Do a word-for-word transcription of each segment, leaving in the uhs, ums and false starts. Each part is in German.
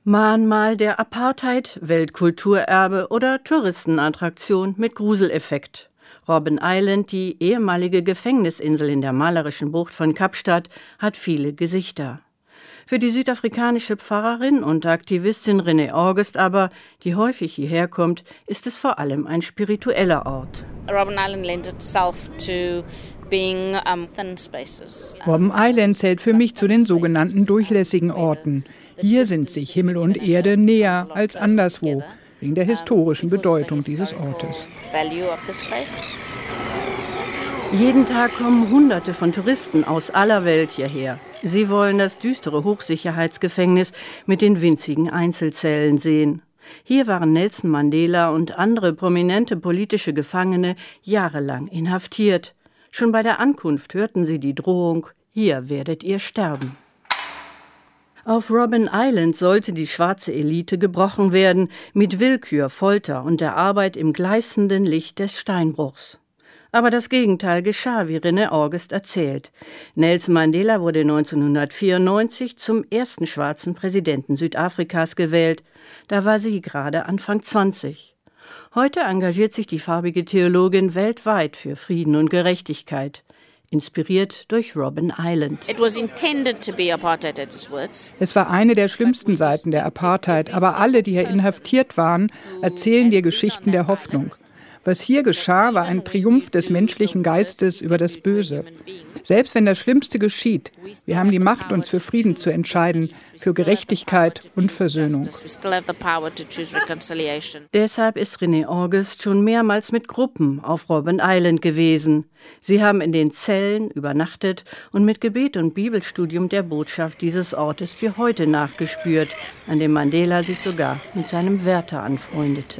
Mahnmal der Apartheid, Weltkulturerbe oder Touristenattraktion mit Gruseleffekt. Robben Island, die ehemalige Gefängnisinsel in der malerischen Bucht von Kapstadt, hat viele Gesichter. Für die südafrikanische Pfarrerin und Aktivistin Renee August aber, die häufig hierher kommt, ist es vor allem ein spiritueller Ort. Robben Island lends itself to being um, thin spaces. Robben Island zählt für mich zu den sogenannten durchlässigen Orten. Hier sind sich Himmel und Erde näher als anderswo, wegen der historischen Bedeutung dieses Ortes. Jeden Tag kommen Hunderte von Touristen aus aller Welt hierher. Sie wollen das düstere Hochsicherheitsgefängnis mit den winzigen Einzelzellen sehen. Hier waren Nelson Mandela und andere prominente politische Gefangene jahrelang inhaftiert. Schon bei der Ankunft hörten sie die Drohung: Hier werdet ihr sterben. Auf Robben Island sollte die schwarze Elite gebrochen werden, mit Willkür, Folter und der Arbeit im gleißenden Licht des Steinbruchs. Aber das Gegenteil geschah, wie Renee August erzählt. Nelson Mandela wurde neunzehnhundertvierundneunzig zum ersten schwarzen Präsidenten Südafrikas gewählt. Da war sie gerade Anfang zwanzig. Heute engagiert sich die farbige Theologin weltweit für Frieden und Gerechtigkeit. Inspiriert durch Robben Island. Es war eine der schlimmsten Seiten der Apartheid, aber alle, die hier inhaftiert waren, erzählen dir Geschichten der Hoffnung. Was hier geschah, war ein Triumph des menschlichen Geistes über das Böse. Selbst wenn das Schlimmste geschieht, wir haben die Macht, uns für Frieden zu entscheiden, für Gerechtigkeit und Versöhnung. Deshalb ist Renee August schon mehrmals mit Gruppen auf Robben Island gewesen. Sie haben in den Zellen übernachtet und mit Gebet und Bibelstudium der Botschaft dieses Ortes für heute nachgespürt, an dem Mandela sich sogar mit seinem Wärter anfreundete.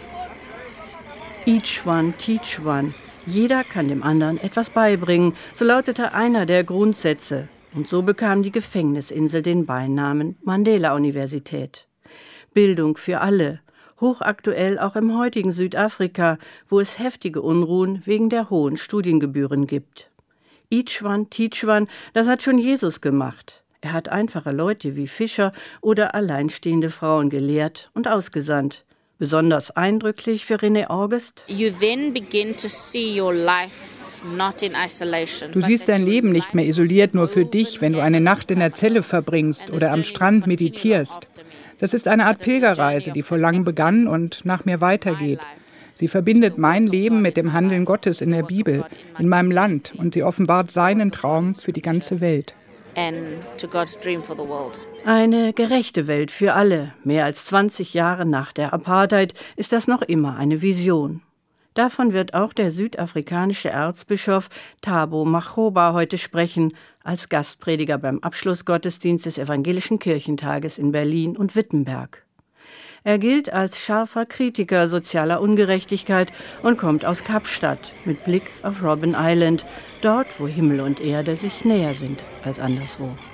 Each one, teach one. Jeder kann dem anderen etwas beibringen, so lautete einer der Grundsätze. Und so bekam die Gefängnisinsel den Beinamen Mandela-Universität. Bildung für alle, hochaktuell auch im heutigen Südafrika, wo es heftige Unruhen wegen der hohen Studiengebühren gibt. Each one, teach one, das hat schon Jesus gemacht. Er hat einfache Leute wie Fischer oder alleinstehende Frauen gelehrt und ausgesandt. Besonders eindrücklich für Renee August. Du siehst dein Leben nicht mehr isoliert nur für dich, wenn du eine Nacht in der Zelle verbringst oder am Strand meditierst. Das ist eine Art Pilgerreise, die vor langem begann und nach mir weitergeht. Sie verbindet mein Leben mit dem Handeln Gottes in der Bibel, in meinem Land, und sie offenbart seinen Traum für die ganze Welt. Eine gerechte Welt für alle. Mehr als zwanzig Jahre nach der Apartheid ist das noch immer eine Vision. Davon wird auch der südafrikanische Erzbischof Thabo Makgoba heute sprechen, als Gastprediger beim Abschlussgottesdienst des Evangelischen Kirchentages in Berlin und Wittenberg. Er gilt als scharfer Kritiker sozialer Ungerechtigkeit und kommt aus Kapstadt mit Blick auf Robben Island, dort, wo Himmel und Erde sich näher sind als anderswo.